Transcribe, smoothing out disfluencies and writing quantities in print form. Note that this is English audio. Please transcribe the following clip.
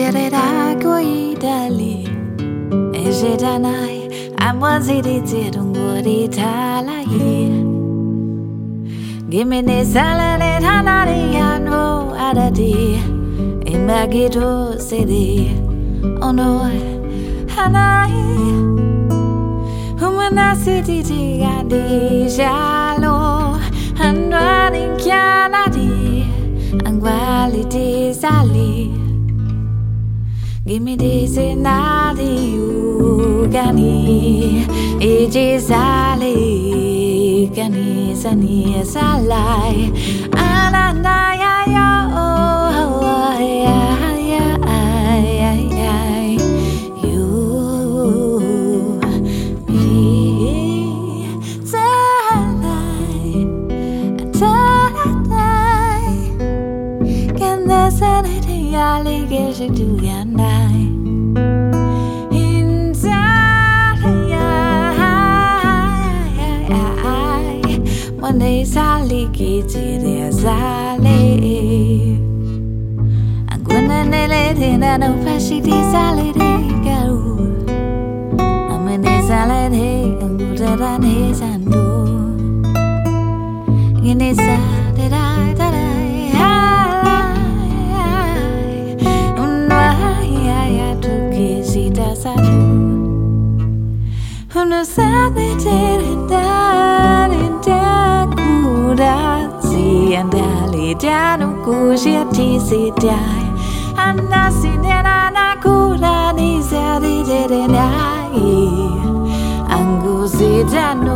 da guidali e jedanai amwazidi tirunguri talai gimene salale thanari yano adadi imagito sedi ono hanai humana city tigandi jalo handwani kyanadi angwaliti sali give me this nadi ugani eje sali gani sani salai ananaya yo do ya night Monday sali kiti sali I'm gonna let it in no fashi di sali de garu I'm in the salad hey I'm good at his and do in the salad Uno sabe dar in da cura si andali da no cusia ti si dai anna si na cura ni sa di de dai angu si da